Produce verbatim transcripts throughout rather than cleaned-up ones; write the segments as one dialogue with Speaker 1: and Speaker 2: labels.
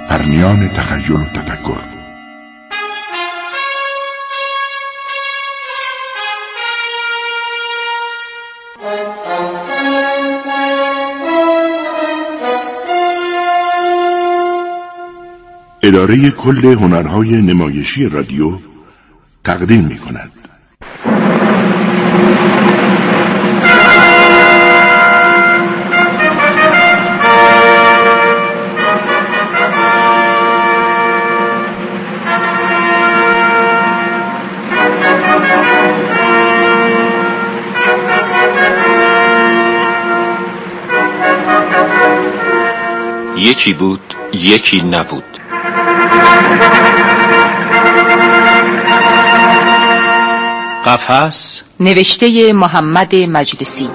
Speaker 1: در میان تخیل و تفکر. اداره کل هنرهای نمایشی رادیو تقدیم می کند.
Speaker 2: یکی بود، یکی نبود.
Speaker 3: قفس،
Speaker 4: نوشته محمد مجلسی.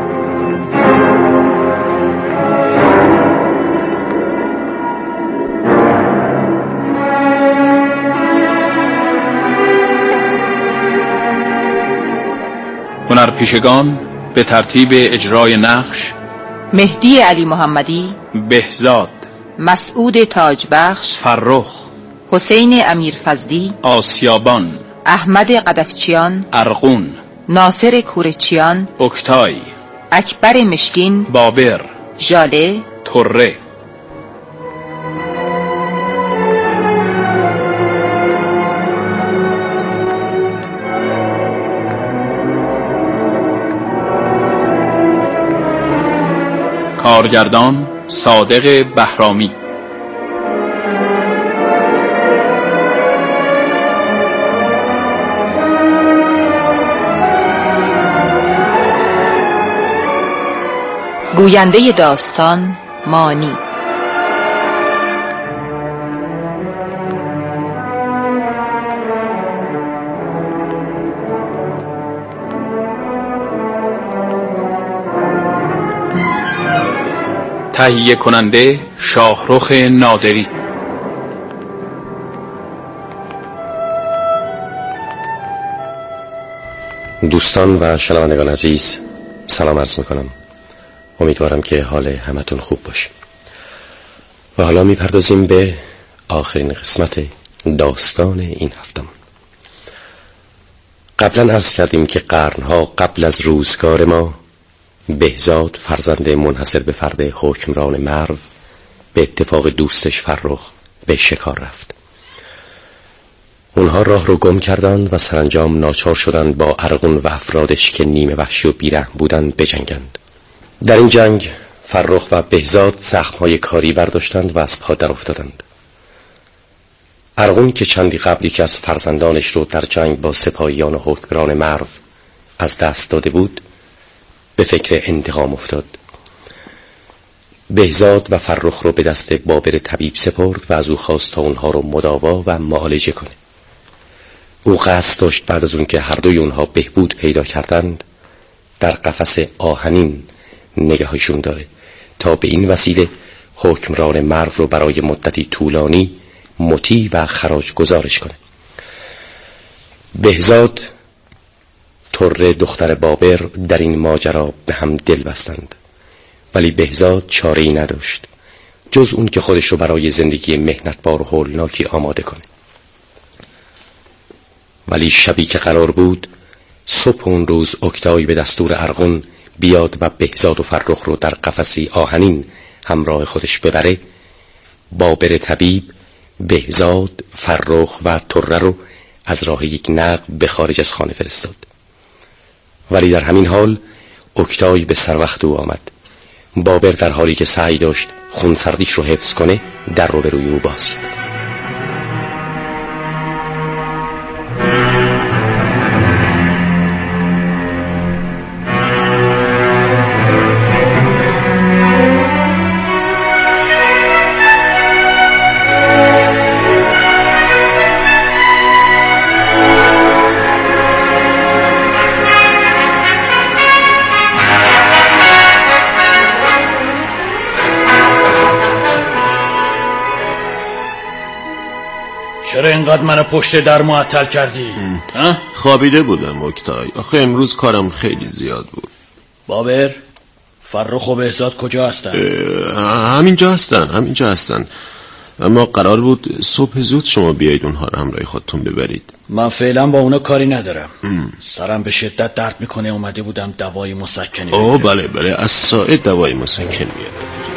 Speaker 3: هنرپیشگان به ترتیب اجرای نقش:
Speaker 4: مهدی علی محمدی،
Speaker 3: بهزاد،
Speaker 4: مسعود تاجبخش،
Speaker 3: فرخ،
Speaker 4: حسین امیرفضلی،
Speaker 3: آسیابان،
Speaker 4: احمد قدکچیان،
Speaker 3: ارقون،
Speaker 4: ناصر کورچیان،
Speaker 3: اکتای،
Speaker 4: اکبر مشکین،
Speaker 3: بابر،
Speaker 4: ژاله،
Speaker 3: تره. کارگردان صادق بهرامی.
Speaker 4: گوینده داستان مانی.
Speaker 3: تهیه کننده شاهرخ نادری.
Speaker 5: دوستان و شنوندگان عزیز، سلام عرض میکنم. امیدوارم که حال همتون خوب باشه. و حالا میپردازیم به آخرین قسمت داستان این هفتمون. قبلا عرض کردیم که قرنها قبل از روزگار ما، بهزاد فرزند منحصر به فرد حکمران مرو به اتفاق دوستش فرخ به شکار رفت. اونها راه رو گم کردند و سرانجام ناچار شدند با ارغون و افرادش که نیمه وحشی و بیرحم بودند بجنگند. در این جنگ فرخ و بهزاد زخم‌های کاری برداشتند و از پا در افتادند. ارغون که چندی قبلی که از فرزندانش رو در جنگ با سپاهیان و حکمران مرو از دست داده بود، به فکر انتقام افتاد. بهزاد و فرخ رو به دست بابر طبیب سپرد و از او خواست تا اونها رو مداوا و معالجه کنه. او قصد داشت بعد از اون که هر دوی اونها بهبود پیدا کردند، در قفس آهنین نگهشون داره تا به این وسیله حکمران مرو رو برای مدتی طولانی مطیع و خراج گزارش کنه. بهزاد، تره دختر بابر در این ماجرا به هم دل بستند، ولی بهزاد چاره‌ای نداشت جز اون که خودش رو برای زندگی مهنتبار و هولناکی آماده کنه. ولی شبی که قرار بود صبح اون روز اکتای به دستور ارغون بیاد و بهزاد و فرخ رو در قفسی آهنین همراه خودش ببره، بابر طبیب بهزاد، فرخ و تره رو از راه یک نقب به خارج از خانه فرستاد. ولی در همین حال اکتای به سر وقت او آمد. بابر در حالی که سعی داشت خونسردیش رو حفظ کنه در رو به روی او باز کرد.
Speaker 6: چرا اینقدر منو پشت در معطل کردی؟
Speaker 7: خوابیده بودم اکتای، آخه امروز کارم خیلی زیاد بود.
Speaker 6: بابر، فرخ و بهزاد کجا هستن؟
Speaker 7: همینجا هستن همینجا هستن اما قرار بود صبح زود شما بیایید اونها رو همراه خودتون ببرید.
Speaker 6: من فعلا با اونا کاری ندارم. ام. سرم به شدت درد میکنه، اومده بودم دوای مسکنی بگیرم.
Speaker 7: اوه بله بله، از ساعت دوای مسکن میاد.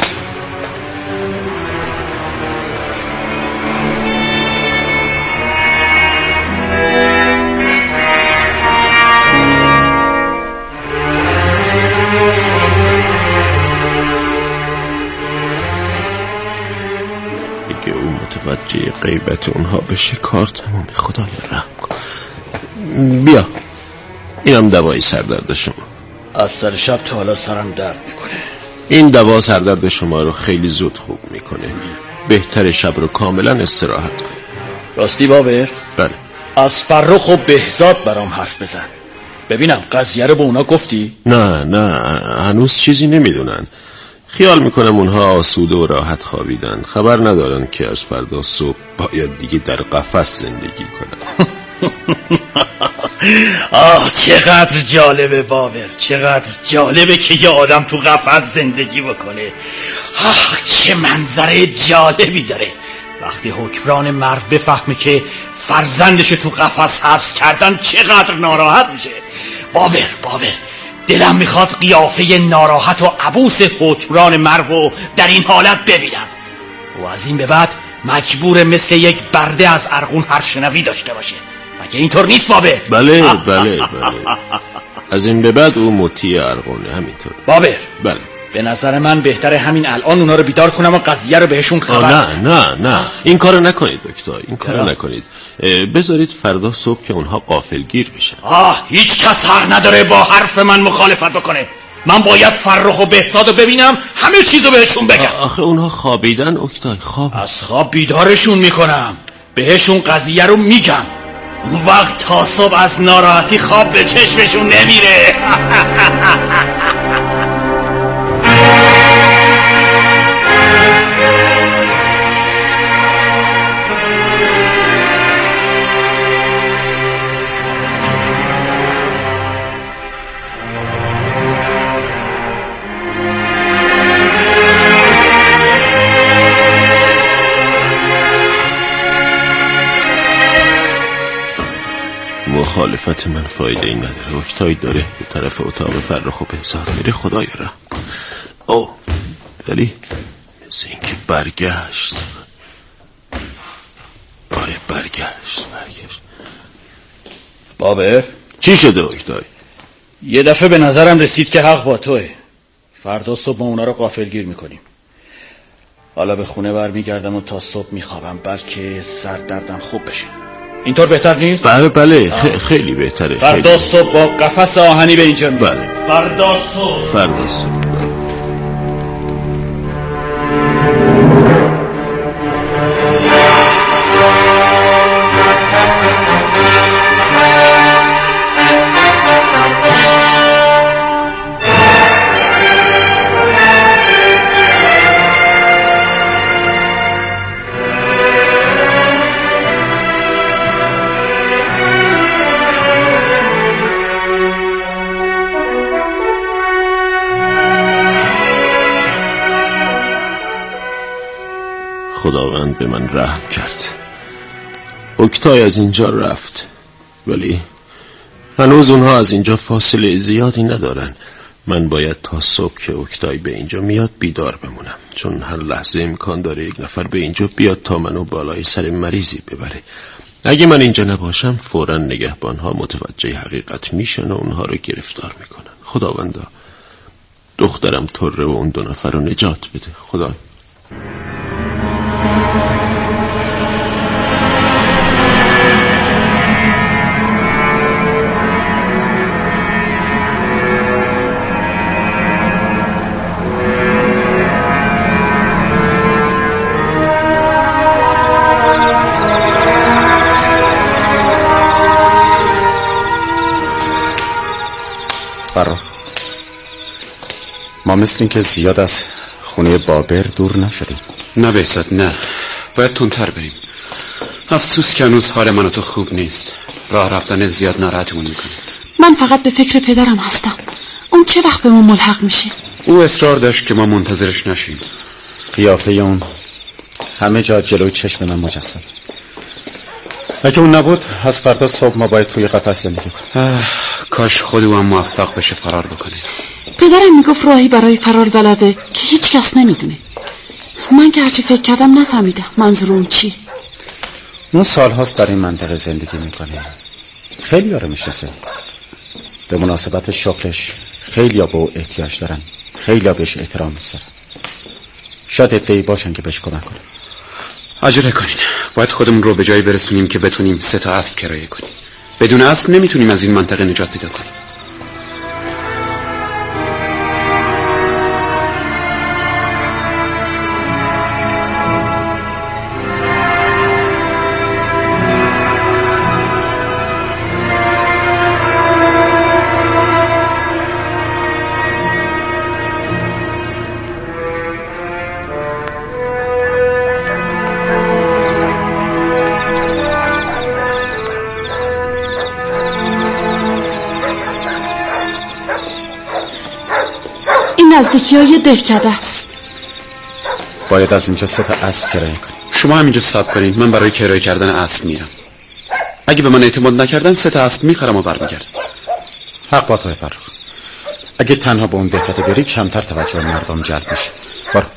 Speaker 7: متوجه غیبت اونها بشه کار تمام. خدایا رحم کن. بیا اینم دوای سردرد شما.
Speaker 6: از سر شب تا حالا سرم درد میکنه.
Speaker 7: این دوا سردرد شما رو خیلی زود خوب میکنه. بهتر شب رو کاملا استراحت کن.
Speaker 6: راستی بابر؟
Speaker 7: بله.
Speaker 6: از فرخ و بهزاد برام حرف بزن. ببینم قضیه رو به اونا گفتی؟
Speaker 7: نه نه هنوز چیزی نمیدونن. خیال میکنم اونها آسوده و راحت خوابیدن، خبر ندارن که از فردا صبح باید دیگه در قفس زندگی کنن.
Speaker 6: آه چقدر جالبه بابر، چقدر جالبه که یه آدم تو قفس زندگی بکنه. آه چه منظره جالبی داره. وقتی حکمران مرو بفهمه که فرزندش تو قفس حبس کردن چقدر ناراحت میشه. بابر بابر دلم میخواد قیافه ناراحت و عبوس حکمران مرو در این حالت ببینم. و از این به بعد مجبور مثل یک برده از ارغون حرف شنوی داشته باشه. مگه اینطور نیست بابر؟
Speaker 7: بله بله بله. از این به بعد او مطیع ارغونه. همینطور
Speaker 6: بابر؟
Speaker 7: بله.
Speaker 6: به نظر من بهتره همین الان اونا رو بیدار کنم و قضیه رو بهشون خبر.
Speaker 7: نه نه نه این کارو نکنید دکتر، این کارو نکنید. بذارید فردا صبح که اونها غافلگیر بشن.
Speaker 6: آه هیچ کس حق نداره با حرف من مخالفت بکنه. من باید فرخ و بهزاد رو ببینم، همه چیزو بهشون بگم.
Speaker 7: آخه اونها خوابیدن اکتای. خواب
Speaker 6: از خواب بیدارشون میکنم، بهشون قضیه رو میگم. اون وقت تا صبح از ناراحتی خواب به چشمشون نمیره.
Speaker 7: مخالفت من فایده ای نداره. اکتای داره به طرف اتاق فرخ و بهزاد میره. خدای رحم کن. او ولی مثل این که برگشت. آره برگشت برگشت.
Speaker 6: بابر
Speaker 7: چی شده اکتای؟
Speaker 6: یه دفعه به نظرم رسید که حق با توه. فردا صبح ما اونا رو غافلگیر میکنیم. حالا به خونه برمیگردم و تا صبح میخوابم، بلکه سر دردم خوب بشه. اینطور بهتر نیست؟
Speaker 7: بله بله خ- خیلی بهتره.
Speaker 6: فردا
Speaker 7: خیلی.
Speaker 6: صبح با قفس آهنی به اینجا میاد.
Speaker 7: بله
Speaker 6: فردا صبح
Speaker 7: فردا صبح. خداوند به من رحم کرد. اکتای از اینجا رفت، ولی هنوز اونها از اینجا فاصله زیادی ندارن. من باید تا صبح که اکتای به اینجا میاد بیدار بمونم، چون هر لحظه امکان داره یک نفر به اینجا بیاد تا منو بالای سر مریضی ببره. اگه من اینجا نباشم فوراً نگهبانها متوجه حقیقت میشن و اونها رو گرفتار میکنن. خداوندا دخترم طره و اون دو نفر رو نجات بده. خدا.
Speaker 8: فرخ، ما مثل این که زیاد از خونه بابر دور نشدیم.
Speaker 9: نه بهزاد نه، باید تندتر بریم. افسوس که هنوز حال من و تو خوب نیست. راه رفتن زیاد ناراحتمون میکنه.
Speaker 10: من فقط به فکر پدرم هستم. اون چه وقت به ما ملحق میشه؟
Speaker 9: او اصرار داشت که ما منتظرش نشیم.
Speaker 8: قیافه اون همه جا جلوی چشم من مجسم. اگه اون نبود از فردا صبح ما باید توی قفس زندگی کنیم.
Speaker 9: کاش خود او هم موفق بشه فرار بکنه.
Speaker 10: پدرم میگفت راهی برای فرار بلده که هیچ کس نمیدونه. من که هرچی فکر کردم نفهمیدم منظور اون چی.
Speaker 8: اون سالهاست در این منطقه زندگی میکنه، خیلی ها رو میشناسه. به مناسبت شغلش خیلی ها به او احتیاج دارن، خیلی ها بهش احترام میذارن. شاید عده‌ای باشن که بهش کمک کنن.
Speaker 9: عجله کنین، باید خودمون رو به جایی برسونیم که بتونیم سه تا اسب کرایه کنیم. بدون اسب نمیتونیم از این منطقه نجات پیدا کنیم.
Speaker 10: نزدیکی های دهکده است.
Speaker 8: باید از اینجا سه تا اسب کرایه کنیم.
Speaker 9: شما هم اینجا صبر کنین، من برای کرایه کردن اسب میرم. اگه به من اعتماد نکردن سه تا اسب میخرم و برمیگردم.
Speaker 8: حق با توی فرخ. اگه تنها به اون دهکده بری کمتر توجه مردم جلب میشه. برو.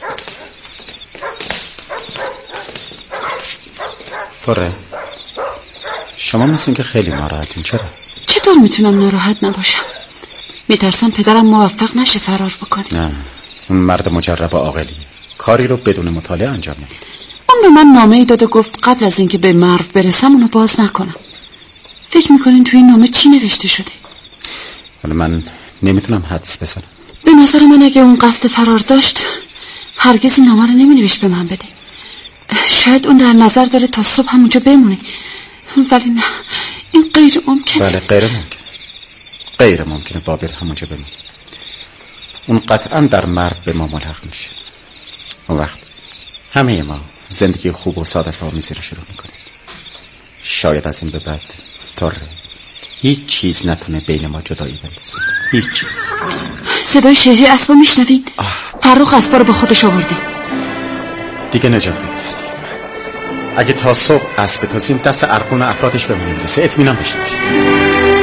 Speaker 8: طوره شما مثل که خیلی ناراحتین. چرا؟
Speaker 10: چطور میتونم ناراحت نباشم؟ میترسم پدرم موفق نشه فرار بکنه.
Speaker 8: نه، اون مرد مجرب و عاقلی کاری رو بدون مطالعه انجام میده.
Speaker 10: اون به من نامه ای داد و گفت قبل از اینکه به مرو برسم اونو باز نکنم. فکر میکنین توی این نامه چی نوشته شده؟
Speaker 8: ولی من نمیتونم حدس بزنم.
Speaker 10: به نظر من اگه اون قصد فرار داشت هرگز این نامه رو نمینوشت به من بده. شاید اون در نظر داره تا صبح همونجا بمونه، ولی نه، این غیر ممکنه.
Speaker 8: بله غیر ممکن. غیر ممکنه بابر همونجا بمونه. اون قطعا در مرد به ما ملحق میشه. اون وقت همه ما زندگی خوب و سعادت آمیزی رو شروع میکنیم. شاید از این به بعد طوره هیچ چیز نتونه بین ما جدایی بندازه. هیچ چیز.
Speaker 10: صدای شهری اسبا میشنوید؟ فرخ اسبا رو با خودش آورده.
Speaker 8: دیگه نجات بگیردیم. اگه تا صبح اسب بتازیم دست ارقون و افرادش به من میرسه اطمینان داشته باشیم.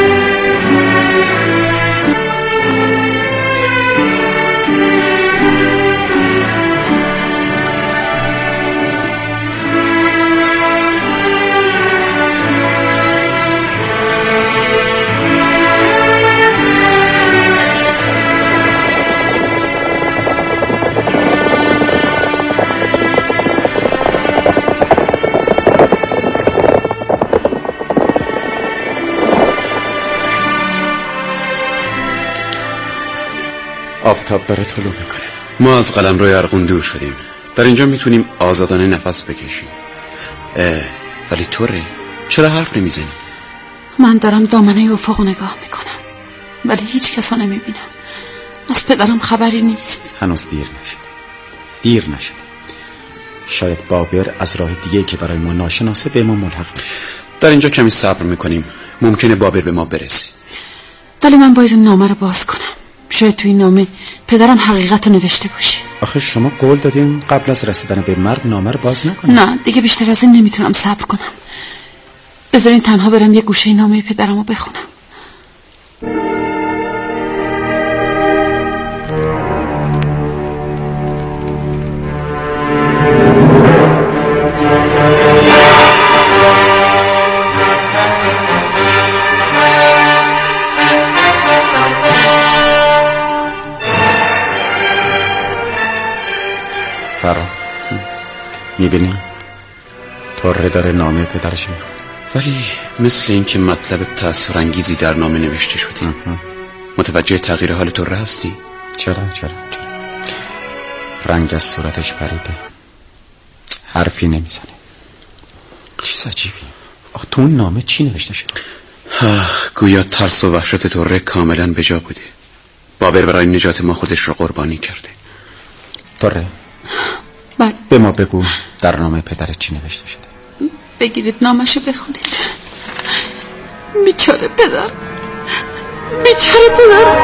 Speaker 8: آفتاب داره طلوع میکنه.
Speaker 9: ما از قلمرو ارقون دور شدیم. در اینجا میتونیم آزادانه نفس بکشیم. ولی طوره چرا حرف نمیزنی؟
Speaker 10: من دارم دامنه افق نگاه میکنم ولی هیچ کسا نمیبینم. از پدرم خبری نیست.
Speaker 8: هنوز دیر نشد. دیر نشد. شاید بابر از راه دیگه که برای ما ناشناسه به ما ملحق بشه.
Speaker 9: در اینجا کمی صبر میکنیم. ممکنه بابر به ما برسه.
Speaker 10: ولی من باید اون نامه رو باز کنم. شاید توی این نامه پدرم حقیقت رو نوشته باشه.
Speaker 8: آخه شما قول دادین قبل از رسیدن به مرگ نامه رو باز نکنم.
Speaker 10: نه دیگه بیشتر از این نمیتونم صبر کنم. بذارین تنها برم یه گوشه نامه پدرم رو بخونم.
Speaker 8: فرا میبینی؟ طوره داره نامه پدرش میخواد.
Speaker 9: ولی مثل این که مطلب تأثیرانگیزی در نامه نوشته شده. متوجه تغییر حال طوره هستی؟
Speaker 8: چرا چرا چرا رنگ از صورتش پریده، حرفی نمیزنه. چیز عجیبی. آخه تو اون نامه چی نوشته شده؟
Speaker 9: گویا ترس و وحشت طوره کاملا به جا بوده. بابر برای نجات ما خودش رو قربانی کرده.
Speaker 8: طوره
Speaker 10: بله.
Speaker 8: به ما بگو در نامه پدرت چی نوشته شده.
Speaker 10: بگیرید نامشو بخونید. بیچاره پدر، بیچاره پدر.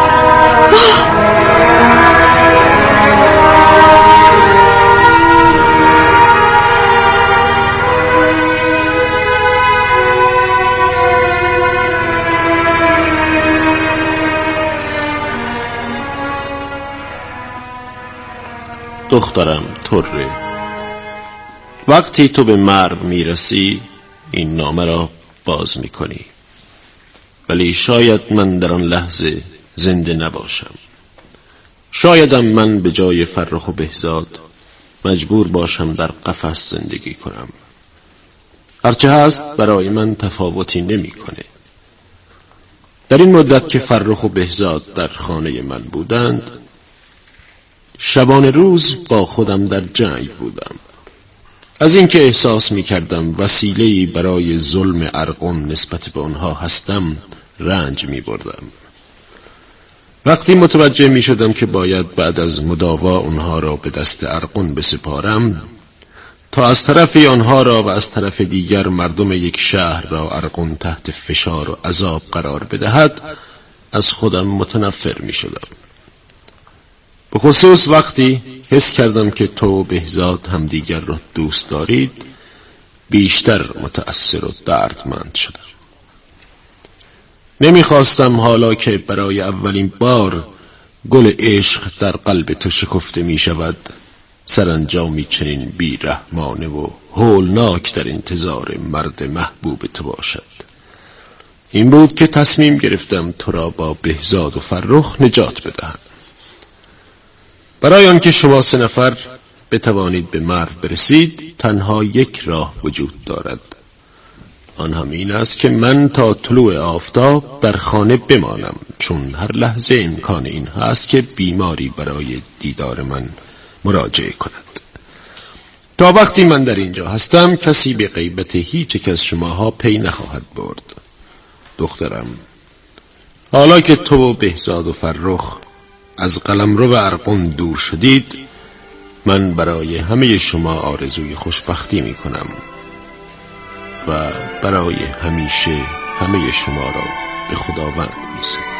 Speaker 7: دخترم طره، وقتی تو به مرو میرسی این نامه را باز میکنی، ولی شاید من در آن لحظه زنده نباشم. شایدم من به جای فرخ و بهزاد مجبور باشم در قفس زندگی کنم. هرچه هست برای من تفاوتی نمیکنه. در این مدت که فرخ و بهزاد در خانه من بودند، شبانه روز با خودم در جنگ بودم. از اینکه احساس می‌کردم وسیله‌ای برای ظلم ارغن نسبت به آنها هستم رنج می‌بردم. وقتی متوجه می‌شدم که باید بعد از مداوا آنها را به دست ارغن بسپارم تا از طرفی آنها را و از طرف دیگر مردم یک شهر را ارغن تحت فشار و عذاب قرار بدهد، از خودم متنفر می‌شدم. به خصوص وقتی حس کردم که تو و بهزاد همدیگر را دوست دارید، بیشتر متأثر و دردمند شدم. نمیخواستم حالا که برای اولین بار گل عشق در قلب تو شکفته می شود، سرانجامی چنین بیرحمانه و هولناک در انتظار مرد محبوب تو باشد. این بود که تصمیم گرفتم تو را با بهزاد و فرخ نجات بدهم. برای آنکه شما سه نفر بتوانید به مرو برسید، تنها یک راه وجود دارد. آن هم این است که من تا طلوع آفتاب در خانه بمانم، چون هر لحظه امکان این هست که بیماری برای دیدار من مراجعه کند. تا وقتی من در اینجا هستم کسی به غیبت هیچ یک از شماها پی نخواهد برد. دخترم، حالا که تو و بهزاد و فرخ از قلمرو ارغن دور شدید، من برای همه شما آرزوی خوشبختی می کنم و برای همیشه همه شما را به خداوند می سپارم.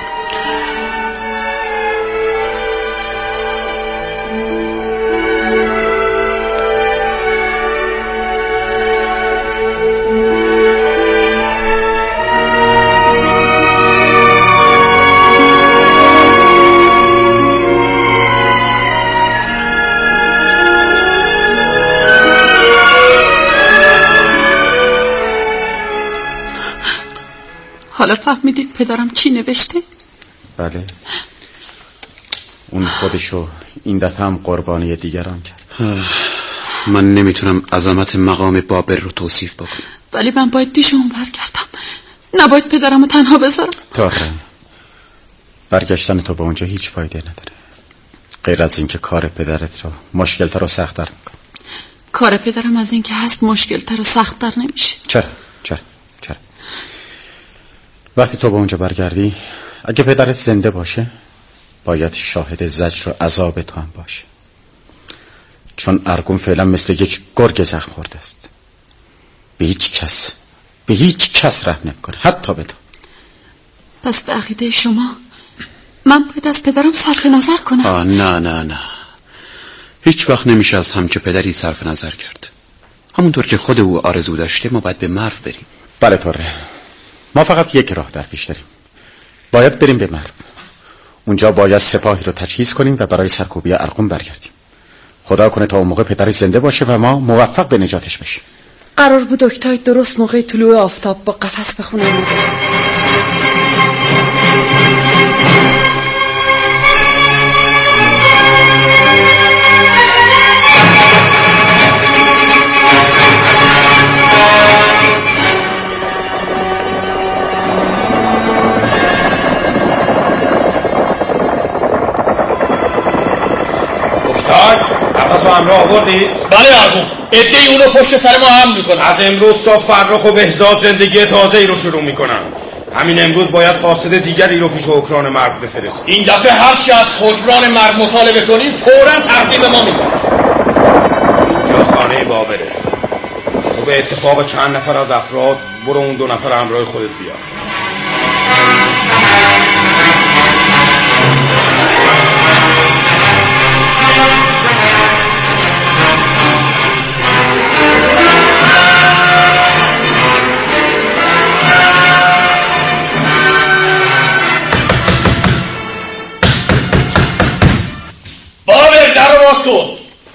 Speaker 10: حالا فهمیدید پدرم چی نوشته؟
Speaker 8: بله، اون خودشو این دفعه هم قربانی دیگران کرد.
Speaker 9: من نمیتونم عظمت مقام بابر رو توصیف بکنم،
Speaker 10: ولی من باید پیش اون برگردم. نباید پدرم رو تنها بذارم.
Speaker 8: طره، برگشتن تو به اونجا هیچ فایده نداره، غیر از اینکه کار پدرت رو مشکلتر و سخت‌تر میکنه.
Speaker 10: کار پدرم از اینکه هست مشکلتر و سخت‌تر نمیشه.
Speaker 8: چرا؟ چرا؟ چرا؟ وقتی تو به اونجا برگردی، اگه پدرت زنده باشه باید شاهد زجر و عذاب تو هم باشه، چون ارغن فعلا مثل یک گرگ زخم خورده است. به هیچ کس به هیچ کس رحم نمیکنه، حتی به تو.
Speaker 10: پس به عقیده شما من باید از پدرم صرف نظر کنم؟
Speaker 9: آه نه نه نه، هیچ وقت نمیشه از همچه پدری صرف نظر کرد. همونطور که خود او آرزو داشته ما باید به مرو بریم.
Speaker 8: بله طره، ما فقط یک راه در پیش داریم. باید بریم به مرو. اونجا باید سپاهی رو تجهیز کنیم و برای سرکوبی ارغن برگردیم. خدا کنه تا اون موقع پدر زنده باشه و ما موفق به نجاتش بشیم.
Speaker 10: قرار بود اکتای درست موقع طلوع آفتاب با قفس به خونه ما بریم.
Speaker 6: همراه آوردید؟
Speaker 11: بله ارغن، عده‌ای اونو پشت سر ما حمل میکنن.
Speaker 6: از امروز تا فرخ و بهزاد زندگی تازه‌ای رو شروع میکنن. همین امروز باید قاصد دیگری رو پیش حکمران مرو بفرست.
Speaker 11: این دفعه هر چی از حکمران مرو مطالبه کنیم فوراً تقدیم ما میکنن.
Speaker 6: اینجا خانه بابره. تو به اتفاق چند نفر از افراد برو اون دو نفر همراه خودت بیار.
Speaker 11: بابر در رو باز کن.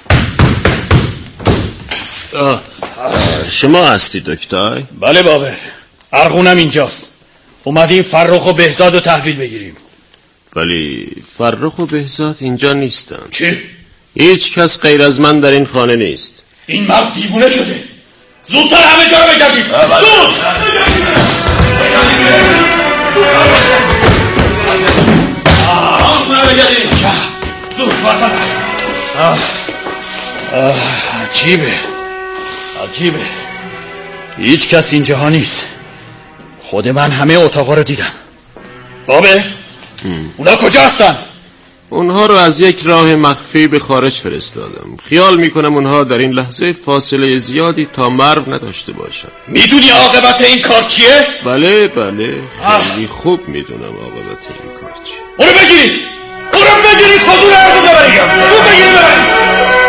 Speaker 7: شما هستی دکتر؟
Speaker 6: بله بابر، ارغونم اینجاست. اومدیم فرخ و بهزاد رو تحویل بگیریم.
Speaker 7: ولی فرخ و بهزاد اینجا نیستن.
Speaker 6: چی؟
Speaker 7: هیچ کس غیر از من در این خانه نیست.
Speaker 6: این مرد دیوونه شده. زودتر همه جا رو بگردید. زود! عجیبه عجیبه هیچ کس اینجا ها نیست. خود من همه اتاقا رو دیدم. بابر اونا کجا هستن؟
Speaker 7: اونها رو از یک راه مخفی به خارج فرستادم. خیال میکنم اونها در این لحظه فاصله زیادی تا مرو نداشته باشند.
Speaker 6: میدونی عاقبت این کار چیه؟
Speaker 7: بله بله خیلی خوب میدونم عاقبت این کار چیه.
Speaker 6: اونو بگیرید اونو بگیرید حضور ارغون ببرید اونو بگیرید ببرید.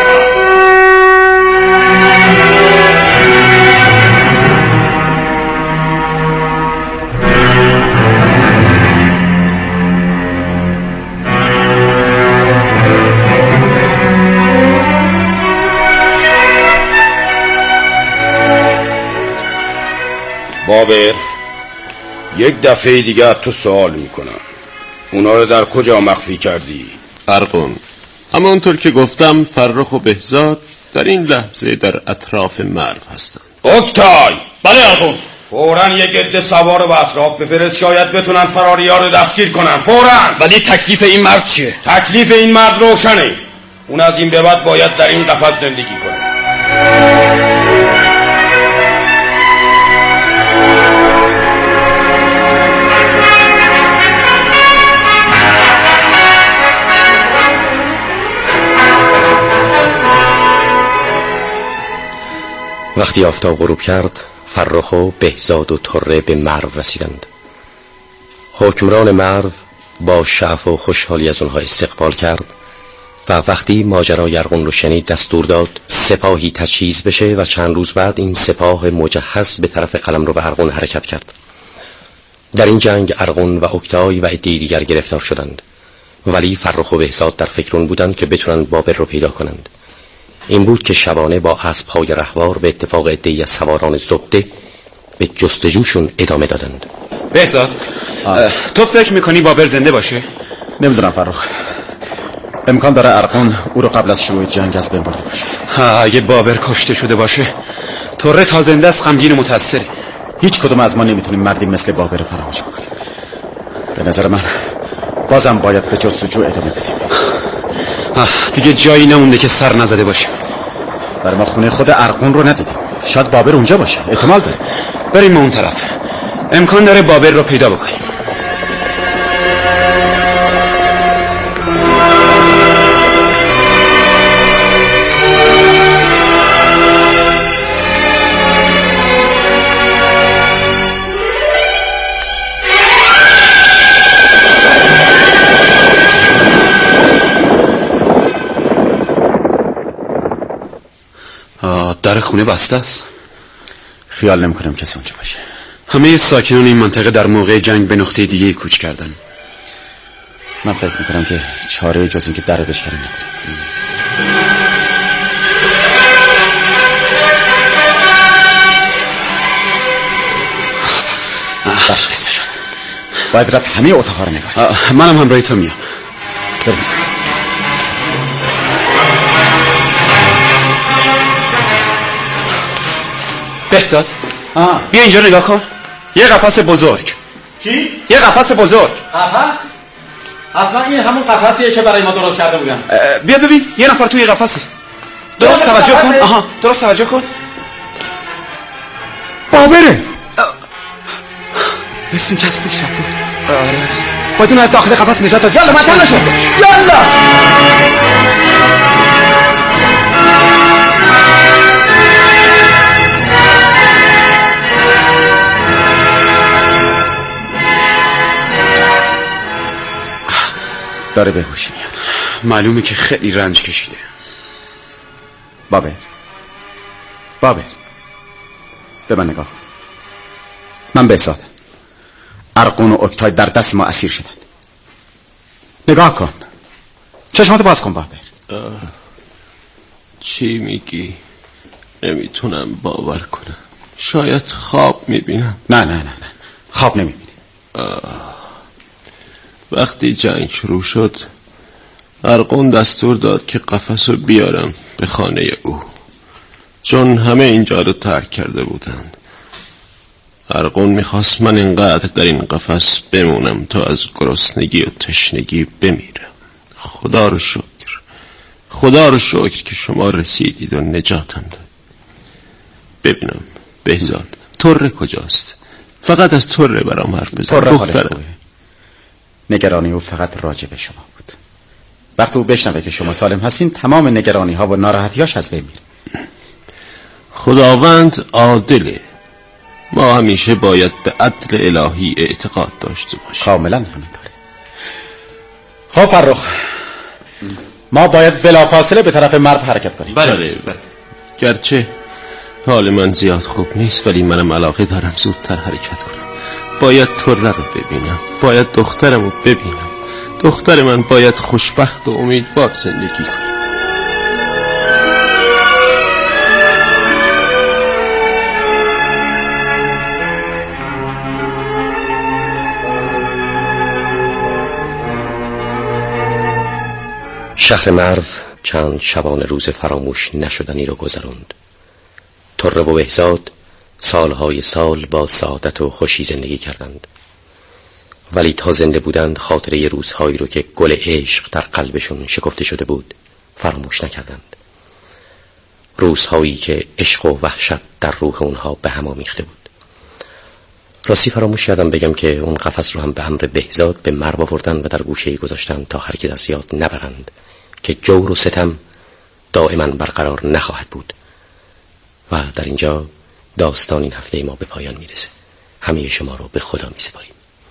Speaker 12: بابر یک دفعه دیگه تو سوال میکنم، اونا رو در کجا مخفی کردی؟
Speaker 7: ارغون، اما اونطور که گفتم فرخ و بهزاد در این لحظه در اطراف مرو هستند.
Speaker 12: اوکتای.
Speaker 6: بله ارغون.
Speaker 12: فوراً یک عده سوار رو به اطراف بفرست، شاید بتونن فراریا رو دستگیر کنن. فوراً.
Speaker 6: ولی تکلیف این مرد چیه؟
Speaker 12: تکلیف این مرد روشنه. اون از این به بعد باید در این قفس زندگی کنه.
Speaker 5: وقتی آفتاب غروب کرد، فرخ و بهزاد و طره به مرو رسیدند. حکمران مرو با شعف و خوشحالی از اونها استقبال کرد و وقتی ماجرای ارغون رو شنید دستور داد سپاهی تجهیز بشه و چند روز بعد این سپاه مجهز به طرف قلمرو و ارغون حرکت کرد. در این جنگ ارغون و اوکتای و عده‌ای دیگر گرفتار شدند، ولی فرخ و بهزاد در فکر اون بودند که بتونند بابر رو پیدا کنند. این بود که شبانه با اسب‌های رهوار به اتفاق عده‌ای از سواران زبده به جستجوشون ادامه دادند.
Speaker 9: بهزاد، تو فکر میکنی بابر زنده باشه؟
Speaker 8: نمیدونم فرخ، امکان داره ارغون او رو قبل از شروع جنگ از بین برده باشه.
Speaker 9: اگه بابر کشته شده باشه، طره تا زنده است غمگین و متأثره.
Speaker 8: هیچ کدوم از ما نمیتونیم مردی مثل بابر فراموش بکنیم. به نظر من بازم باید به جستجو ادامه بدیم.
Speaker 9: دیگه جایی نمونده که سر نزده باشیم.
Speaker 8: برای ما خونه خود ارغون رو ندیدیم. شاید بابر اونجا باشه، احتمال داره.
Speaker 9: بریم ما اون طرف، امکان داره بابر رو پیدا بکنیم. در خونه بسته است.
Speaker 8: خیال نمی کنم کسی اونجا باشه.
Speaker 9: همه ساکنان این منطقه در موقع جنگ به نقطه دیگه کوچ کردن.
Speaker 8: من فکر می کنم که چاره جز این که در بشکنیم نداریم. باشه نیستشون. باید رفت همه اتاقها رو نگاه.
Speaker 9: منم همراهی تو میام.
Speaker 8: بریم.
Speaker 9: بهزاد، بیا اینجا نگاه کن. یه قفس بزرگ.
Speaker 8: چی؟
Speaker 9: یه قفس بزرگ.
Speaker 8: قفس؟ حتما این همون قفسیه که برای ما درست کرده بودن.
Speaker 9: بیا ببین، یه نفر توی قفسه. درست توجه کن. آها، درست توجه کن.
Speaker 8: بابره.
Speaker 9: اسم کس پیش رفته.
Speaker 8: آره. باید اون از داخل قفس نجات داد. یالا مطمئن نشو. یالا. داره به هوش میاد.
Speaker 9: معلومه که خیلی رنج کشیده.
Speaker 8: بابر بابر به من نگاه. من بهزادم. ارغون و اوکتای در دست ما اسیر شدن. نگاه کن، چشماتو باز کن بابر.
Speaker 7: چی میگی؟ نمیتونم باور کنم. شاید خواب میبینم.
Speaker 8: نه نه نه نه خواب نمیبینی.
Speaker 7: وقتی جنگ شروع شد ارغون دستور داد که قفس رو بیارم به خانه او، چون همه اینجا رو ترک کرده بودند. ارغون میخواست من اینقدر در این قفس بمونم تا از گرسنگی و تشنگی بمیرم. خدا رو شکر، خدا رو شکر که شما رسیدید و نجاتم داد. ببینم بهزاد، طره کجاست؟ فقط از طره برام حرف بزن. دخترم
Speaker 8: نگرانی او فقط راجع به شما بود. وقتی او بشنوه که شما سالم هستین تمام نگرانی ها و ناراحتیاش از بین میره.
Speaker 7: خداوند عادله. ما همیشه باید به عدل الهی اعتقاد داشته باشیم.
Speaker 8: کاملا همینطوره. خب فرخ، ما باید بلافاصله به طرف مرو حرکت کنیم.
Speaker 7: بله بله. گرچه حال من زیاد خوب نیست ولی منم علاقه دارم زودتر حرکت کنم. باید طره رو ببینم، باید دخترم رو ببینم. دختر من باید خوشبخت و امیدوار زندگی کنه.
Speaker 5: شهر مرو چند شبانه روز فراموش نشدنی را گذراند. طره و بهزاد سالهای سال با سعادت و خوشی زندگی کردند، ولی تا زنده بودند خاطره روزهایی رو که گل عشق در قلبشون شکفته شده بود فراموش نکردند. روزهایی که عشق و وحشت در روح اونها به هم آمیخته بود. راستی فراموش کردم بگم که اون قفس رو هم به امر بهزاد به مرو آوردن و در گوشه‌ای گذاشتن تا هرگز از یاد نبرند که جور و ستم دائما برقرار نخواهد بود. و در اینجا داستان این هفته ما به پایان میرسه. همه شما رو به خدا میسپاریم.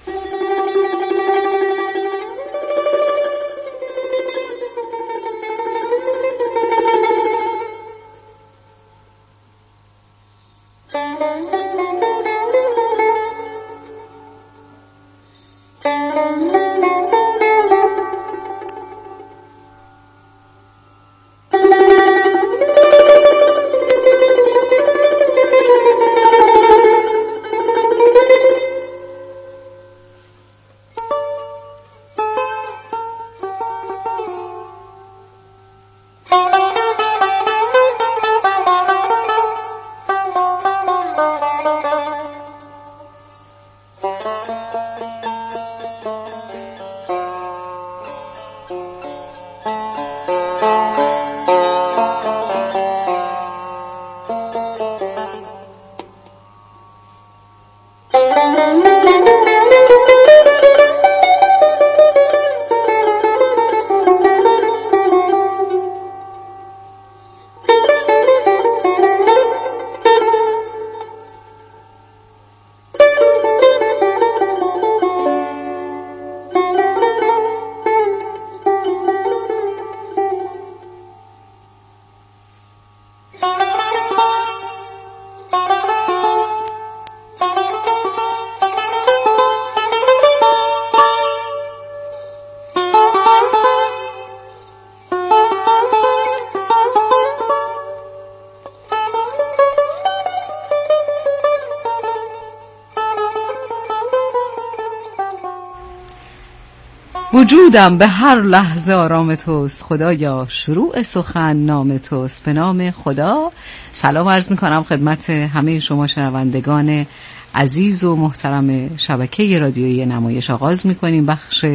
Speaker 13: وجودم به هر لحظه آرام توست خدایا، شروع سخن نام توست. به نام خدا سلام عرض می کنم خدمت همه شما شنوندگان عزیز و محترم شبکه رادیویی نمایش. آغاز می کنیم بخش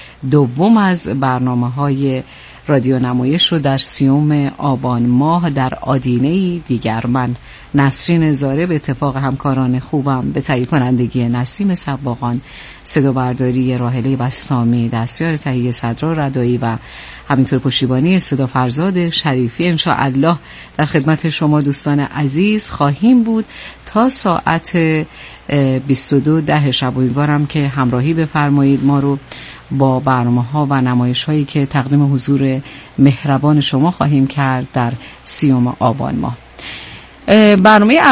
Speaker 13: دوم از برنامه های رادیو نمایش رو در سیوم آبان ماه در آدینه‌ای دیگر. من نسرین زاره به اتفاق همکاران خوبم به تهیه کنندگی نسیم سباقان، صدا برداری راحله بستامی، دستیار تهیه صدرا رضایی و همینطور پشتیبانی صدا فرزاد شریفی ان شاء الله در خدمت شما دوستان عزیز خواهیم بود تا ساعت بیست و دو ده شب. امیدوارم که همراهی بفرمایید ما رو با برنامه‌ها و نمایش‌هایی که تقدیم حضور مهربان شما خواهیم کرد در سیوم آبان ماه. برنامه